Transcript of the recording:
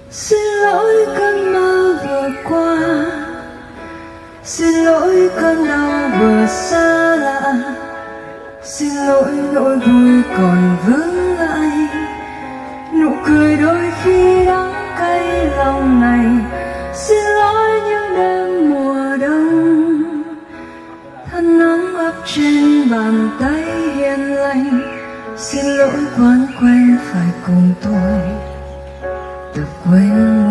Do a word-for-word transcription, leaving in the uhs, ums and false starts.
Xin lỗi cơn mơ vừa qua, xin lỗi cơn đau vừa xa lạ, xin lỗi nỗi vui còn vương lại, nụ cười đôi khi đắng cay lòng này. Xin lỗi những đêm mùa đông, thân nóng ấp trên bàn tay hiền lành. Xin lỗi quán quen phải cùng tôi tập quên